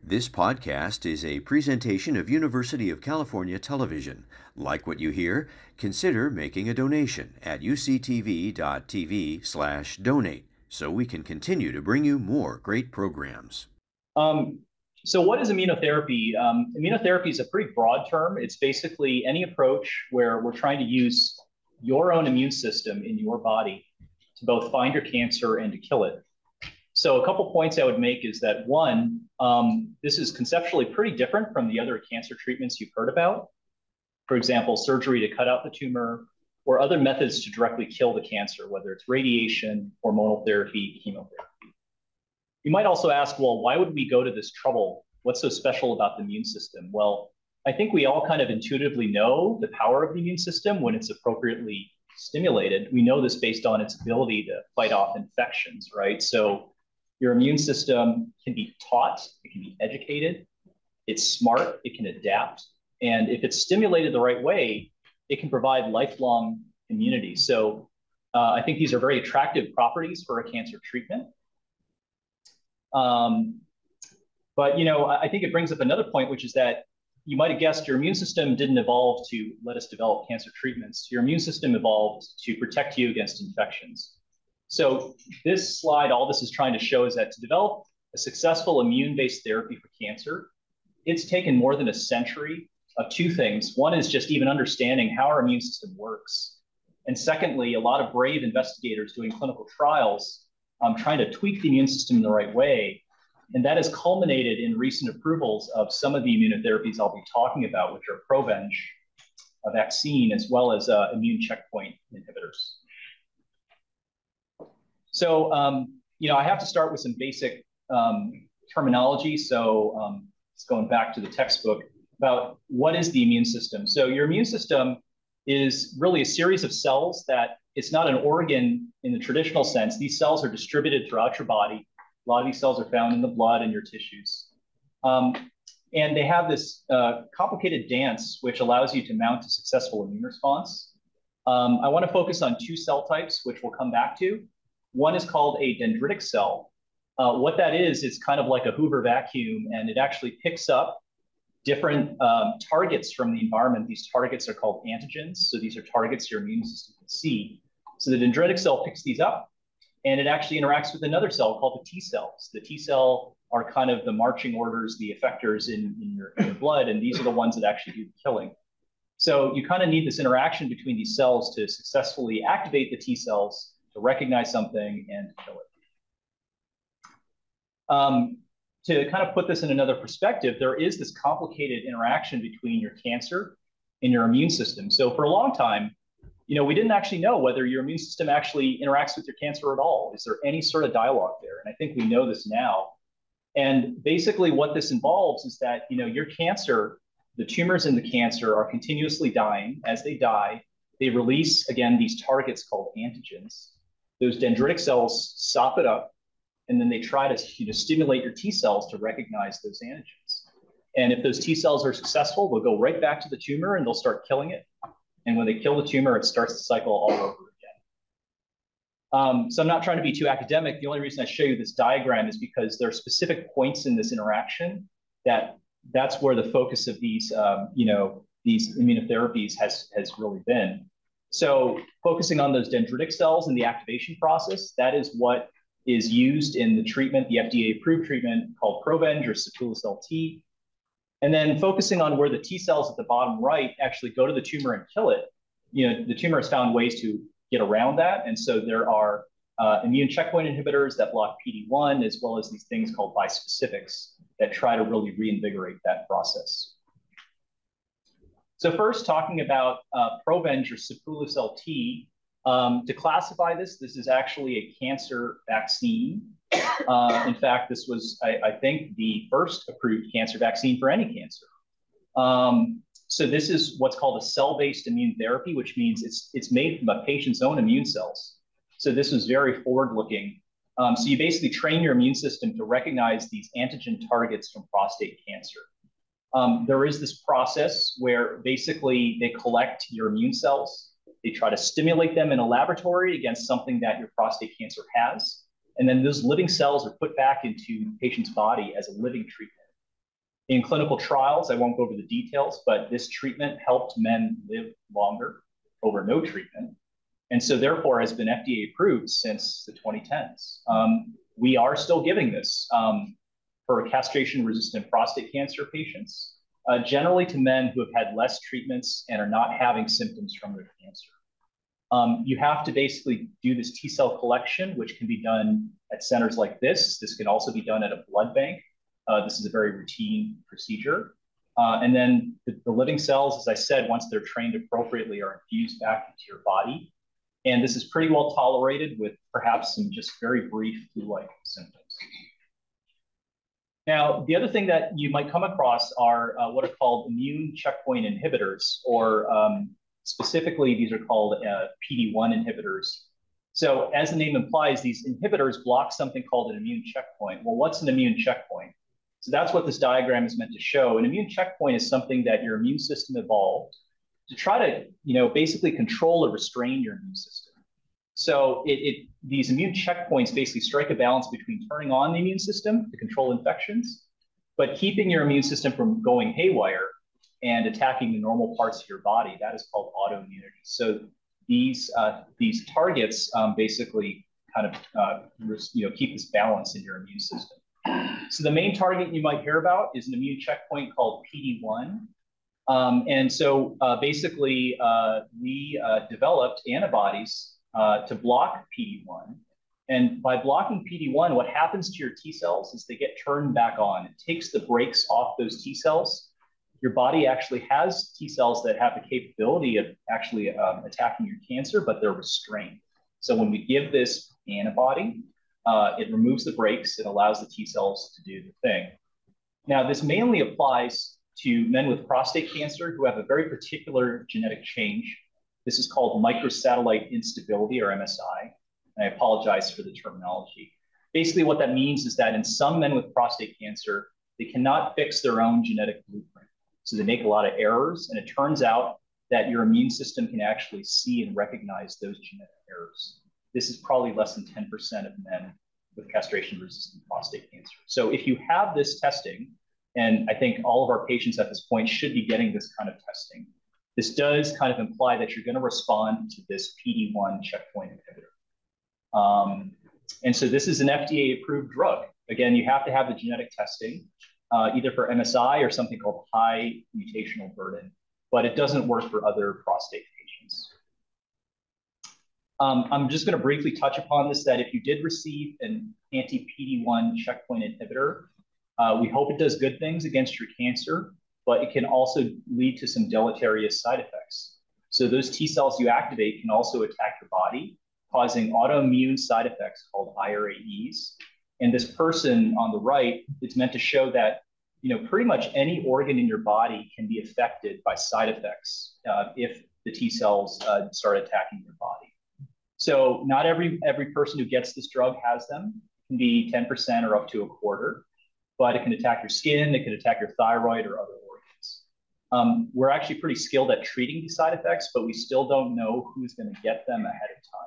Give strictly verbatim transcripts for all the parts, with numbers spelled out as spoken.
This podcast is a presentation of University of California Television. Like what you hear? Consider making a donation at uctv.tv slash donate so we can continue to bring you more great programs. Um, so what is immunotherapy? Um, immunotherapy is a pretty broad term. It's basically any approach where we're trying to use your own immune system in your body to both find your cancer and to kill it. So a couple points I would make is that one, um, this is conceptually pretty different from the other cancer treatments you've heard about. For example, surgery to cut out the tumor or other methods to directly kill the cancer, whether it's radiation, hormonal therapy, chemotherapy. You might also ask, well, why would we go to this trouble? What's so special about the immune system? Well, I think we all kind of intuitively know the power of the immune system when it's appropriately stimulated. We know this based on its ability to fight off infections, right? So your immune system can be taught, it can be educated, it's smart, it can adapt. And if it's stimulated the right way, it can provide lifelong immunity. So uh, I think these are very attractive properties for a cancer treatment. Um, but, you know, I think it brings up another point, which is that you might have guessed your immune system didn't evolve to let us develop cancer treatments. Your immune system evolved to protect you against infections. So this slide, all this is trying to show is that to develop a successful immune-based therapy for cancer, it's taken more than a century of two things. One is just even understanding how our immune system works. And secondly, a lot of brave investigators doing clinical trials um, trying to tweak the immune system in the right way. And that has culminated in recent approvals of some of the immunotherapies I'll be talking about, which are Provenge, a vaccine, as well as uh, immune checkpoint inhibitors. So, um, you know, I have to start with some basic um, terminology. So um, it's going back to the textbook about what is the immune system. So your immune system is really a series of cells that it's not an organ in the traditional sense. These cells are distributed throughout your body. A lot of these cells are found in the blood and your tissues. Um, and they have this uh, complicated dance, which allows you to mount a successful immune response. Um, I want to focus on two cell types, which we'll come back to. One is called a dendritic cell. Uh, what that is, it's kind of like a Hoover vacuum, and it actually picks up different um, targets from the environment. These targets are called antigens. So these are targets your immune system can see. So the dendritic cell picks these up, and it actually interacts with another cell called the T cells. The T cell are kind of the marching orders, the effectors in, in, your, in your blood, and these are the ones that actually do the killing. So you kind of need this interaction between these cells to successfully activate the T cells to recognize something and to kill it. Um, to kind of put this in another perspective, there is this complicated interaction between your cancer and your immune system. So for a long time, you know, we didn't actually know whether your immune system actually interacts with your cancer at all. Is there any sort of dialogue there? And I think we know this now. And basically what this involves is that, you know, your cancer, the tumors in the cancer are continuously dying. As they die, they release, again, these targets called antigens. Those dendritic cells sop it up, and then they try to, you know, stimulate your T cells to recognize those antigens. And if those T cells are successful, they'll go right back to the tumor and they'll start killing it. And when they kill the tumor, it starts the cycle all over again. Um, so I'm not trying to be too academic. The only reason I show you this diagram is because there are specific points in this interaction that that's where the focus of these, um, you know, these immunotherapies has, has really been. So focusing on those dendritic cells and the activation process, that is what is used in the treatment, the F D A-approved treatment called Provenge or Sipuleucel T. And then focusing on where the T cells at the bottom right actually go to the tumor and kill it. You know, the tumor has found ways to get around that. And so there are uh, immune checkpoint inhibitors that block P D one, as well as these things called bispecifics that try to really reinvigorate that process. So first, talking about uh, Provenge or Sipuleucel T, um, to classify this, this is actually a cancer vaccine. Uh, in fact, this was, I, I think, the first approved cancer vaccine for any cancer. Um, so this is what's called a cell-based immune therapy, which means it's, it's made from a patient's own immune cells. So this was very forward-looking. Um, so you basically train your immune system to recognize these antigen targets from prostate cancer. Um, there is this process where basically they collect your immune cells. They try to stimulate them in a laboratory against something that your prostate cancer has. And then those living cells are put back into the patient's body as a living treatment. In clinical trials, I won't go over the details, but this treatment helped men live longer over no treatment. And so therefore has been F D A approved since the twenty tens. Um, we are still giving this um, for castration-resistant prostate cancer patients, uh, generally to men who have had less treatments and are not having symptoms from their cancer. Um, you have to basically do this T cell collection, which can be done at centers like this. This can also be done at a blood bank. Uh, this is a very routine procedure. Uh, and then the, the living cells, as I said, once they're trained appropriately, are infused back into your body. And this is pretty well tolerated with perhaps some just very brief flu-like symptoms. Now, the other thing that you might come across are uh, what are called immune checkpoint inhibitors, or um, specifically, these are called uh, P D one inhibitors. So as the name implies, these inhibitors block something called an immune checkpoint. Well, what's an immune checkpoint? So that's what this diagram is meant to show. An immune checkpoint is something that your immune system evolved to try to, you know, basically control or restrain your immune system. So it, it, these immune checkpoints basically strike a balance between turning on the immune system to control infections, but keeping your immune system from going haywire and attacking the normal parts of your body. That is called autoimmunity. So these, uh, these targets um, basically kind of uh, you know, keep this balance in your immune system. So the main target you might hear about is an immune checkpoint called P D one. Um, and so uh, basically, uh, we uh, developed antibodies uh, to block P D one. And by blocking P D one, what happens to your T cells is they get turned back on. It takes the brakes off those T cells. Your body actually has T cells that have the capability of actually um, attacking your cancer, but they're restrained. So when we give this antibody, uh, it removes the brakes. It allows the T cells to do the thing. Now, this mainly applies to men with prostate cancer who have a very particular genetic change. This is called microsatellite instability, or M S I. And I apologize for the terminology. Basically, what that means is that in some men with prostate cancer, they cannot fix their own genetic blueprint. So they make a lot of errors, and it turns out that your immune system can actually see and recognize those genetic errors. This is probably less than ten percent of men with castration-resistant prostate cancer. So if you have this testing, and I think all of our patients at this point should be getting this kind of testing, this does kind of imply that you're going to respond to this P D one checkpoint inhibitor. Um, and so this is an F D A-approved drug. Again, you have to have the genetic testing, uh, either for M S I or something called high mutational burden, but it doesn't work for other prostate patients. Um, I'm just going to briefly touch upon this, that if you did receive an anti-P D one checkpoint inhibitor, uh, we hope it does good things against your cancer, but it can also lead to some deleterious side effects. So those T cells you activate can also attack your body, causing autoimmune side effects called I R A Es. And this person on the right, it's meant to show that, you know, pretty much any organ in your body can be affected by side effects uh, if the T cells uh, start attacking your body. So not every, every person who gets this drug has them. It can be ten percent or up to a quarter, but it can attack your skin, it can attack your thyroid or other organs. Um, we're actually pretty skilled at treating these side effects, but we still don't know who's going to get them ahead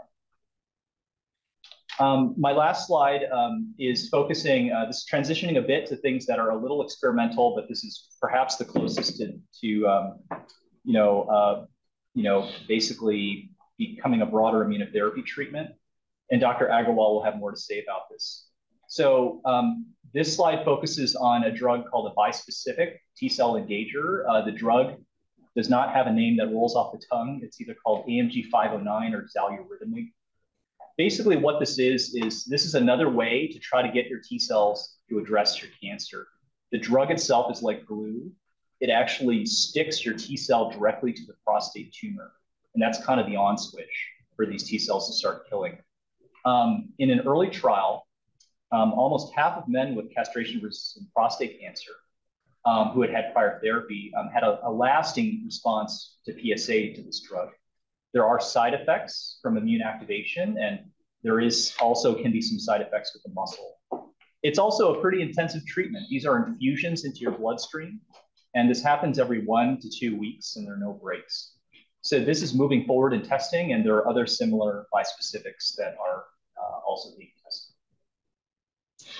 of time. Um, my last slide um, is focusing, uh, this is transitioning a bit to things that are a little experimental, but this is perhaps the closest to, to um, you know, uh, you know, basically becoming a broader immunotherapy treatment. And Doctor Agarwal will have more to say about this. So um, this slide focuses on a drug called a bispecific T-cell engager. Uh, the drug does not have a name that rolls off the tongue. It's either called A M G five oh nine or xaluritamig. Basically what this is, is this is another way to try to get your T cells to address your cancer. The drug itself is like glue. It actually sticks your T cell directly to the prostate tumor. And that's kind of the on switch for these T cells to start killing. Um, in an early trial, um, almost half of men with castration-resistant prostate cancer um, who had had prior therapy um, had a, a lasting response to P S A to this drug. There are side effects from immune activation, and there is also can be some side effects with the muscle. It's also a pretty intensive treatment. These are infusions into your bloodstream, and this happens every one to two weeks, and there are no breaks. So this is moving forward in testing, and there are other similar bispecifics that are uh, also being tested.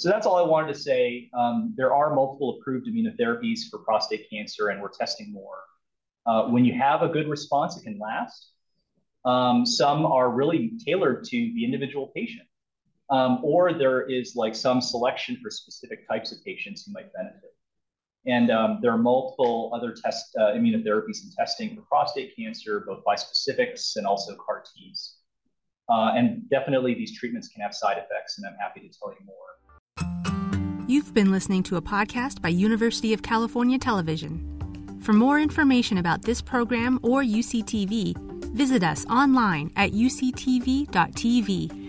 So that's all I wanted to say. Um, there are multiple approved immunotherapies for prostate cancer, and we're testing more. Uh, when you have a good response, it can last. Um, some are really tailored to the individual patient. Um, or there is like some selection for specific types of patients who might benefit. And um, there are multiple other test uh, immunotherapies in testing for prostate cancer, both bispecifics and also C A R Ts. Uh, and definitely these treatments can have side effects, and I'm happy to tell you more. You've been listening to a podcast by University of California Television. For more information about this program or U C T V, visit us online at u c t v dot t v